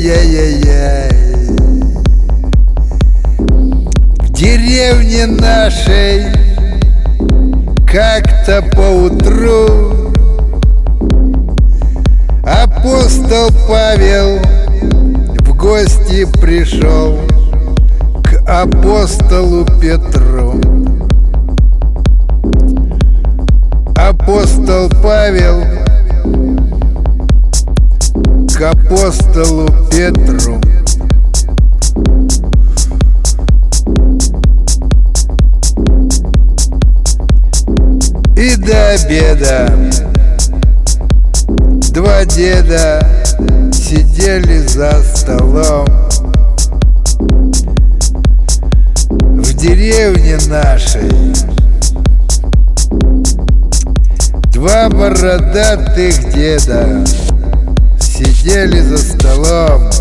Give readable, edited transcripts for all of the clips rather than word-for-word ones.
Ай-яй-яй-яй. В деревне нашей как-то поутру апостол Павел в гости пришел к апостолу Петру. Апостол Павел к апостолу Петру. И до обеда два деда сидели за столом. В деревне нашей два бородатых деда сидели за столом.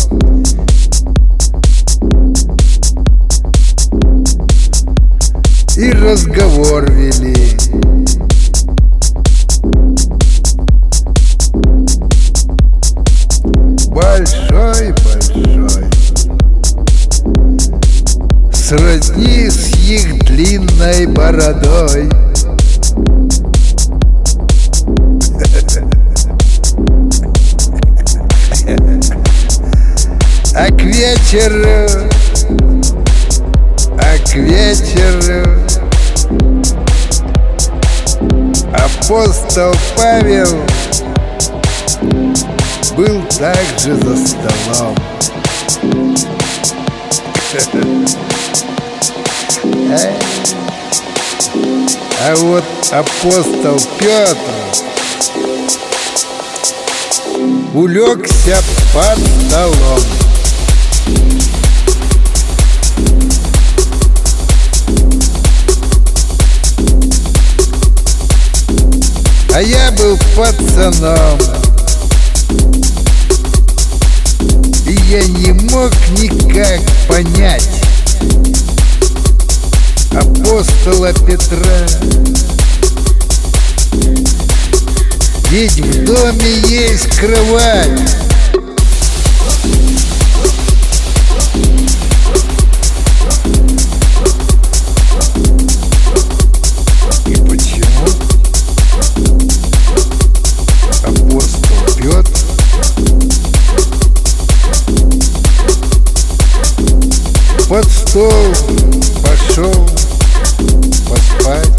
И разговор вели. Большой-большой, сродни с их длинной бородой. А к вечеру апостол Павел был также за столом. А вот апостол Петр улегся под столом. А я был пацаном, и я не мог никак понять апостола Петра. Ведь в доме есть кровать. И почему апостол Петр под стол пошел поспать?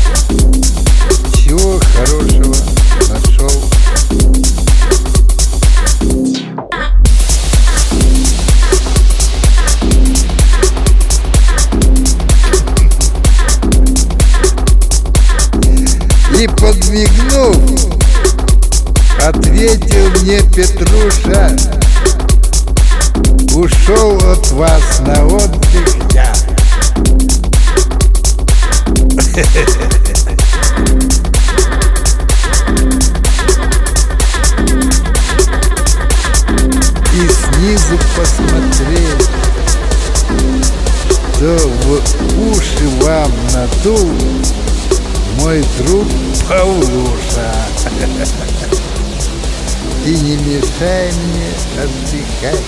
Чего хорошего нашел? И подмигнув, ответил мне Петруша: ушел от вас на отдых я. И снизу посмотреть, что в уши вам надул мой друг Павлуша. И не мешай мне отдыхать.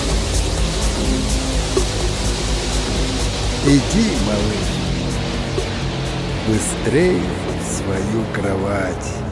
Иди, малыш, быстрей в свою кровать.